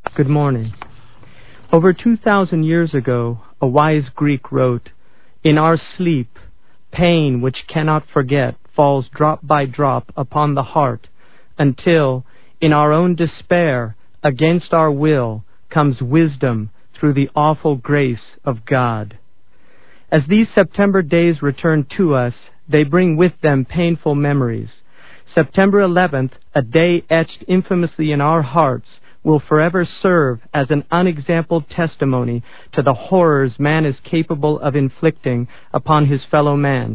Good morning. Over 2,000 years ago, a wise Greek wrote, "In our sleep, pain which cannot forget falls drop by drop upon the heart, until, in our own despair, against our will, comes wisdom through the awful grace of God." As these September days return to us, they bring with them painful memories. September 11th, a day etched infamously in our hearts, will forever serve as an unexampled testimony to the horrors man is capable of inflicting upon his fellow man.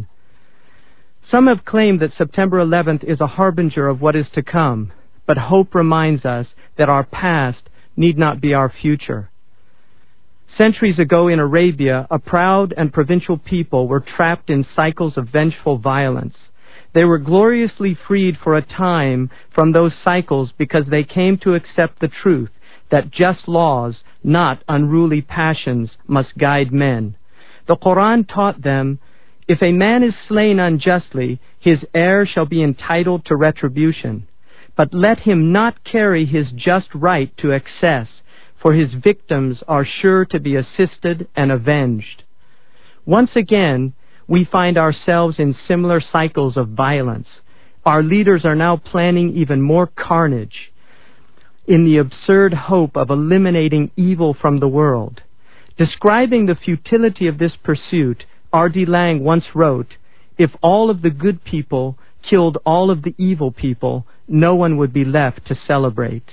Some have claimed that September 11th is a harbinger of what is to come, but hope reminds us that our past need not be our future. Centuries ago in Arabia, a proud and provincial people were trapped in cycles of vengeful violence. They were gloriously freed for a time from those cycles because they came to accept the truth that just laws, not unruly passions, must guide men. The Quran taught them, "If a man is slain unjustly, his heir shall be entitled to retribution. But let him not carry his just right to excess, for his victims are sure to be assisted and avenged." Once again, we find ourselves in similar cycles of violence. Our leaders are now planning even more carnage in the absurd hope of eliminating evil from the world. Describing the futility of this pursuit, R.D. Laing once wrote, "If all of the good people killed all of the evil people, no one would be left to celebrate."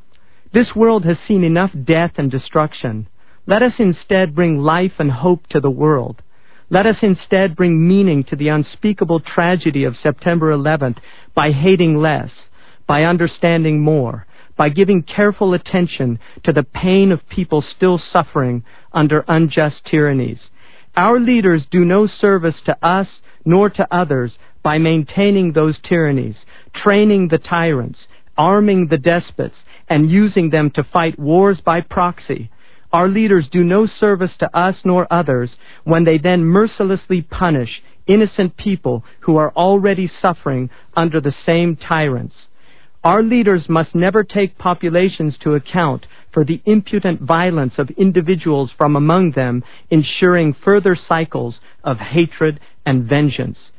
This world has seen enough death and destruction. Let us instead bring life and hope to the world. Let us instead bring meaning to the unspeakable tragedy of September 11th by hating less, by understanding more, by giving careful attention to the pain of people still suffering under unjust tyrannies. Our leaders do no service to us nor to others by maintaining those tyrannies, training the tyrants, arming the despots, and using them to fight wars by proxy. Our leaders do no service to us nor others when they then mercilessly punish innocent people who are already suffering under the same tyrants. Our leaders must never take populations to account for the impudent violence of individuals from among them, ensuring further cycles of hatred and vengeance.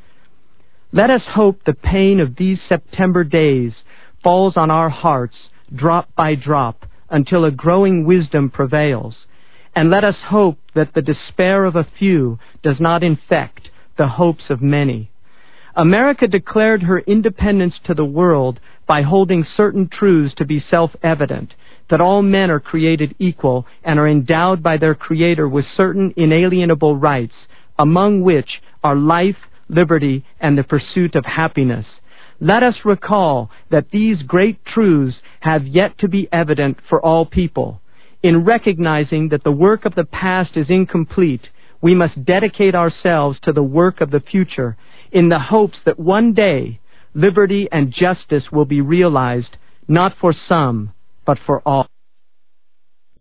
Let us hope the pain of these September days falls on our hearts drop by drop, until a growing wisdom prevails. And let us hope that the despair of a few does not infect the hopes of many. America declared her independence to the world by holding certain truths to be self-evident, that all men are created equal and are endowed by their Creator with certain inalienable rights, among which are life, liberty, and the pursuit of happiness. Let us recall that these great truths have yet to be evident for all people. In recognizing that the work of the past is incomplete, we must dedicate ourselves to the work of the future in the hopes that one day liberty and justice will be realized, not for some, but for all.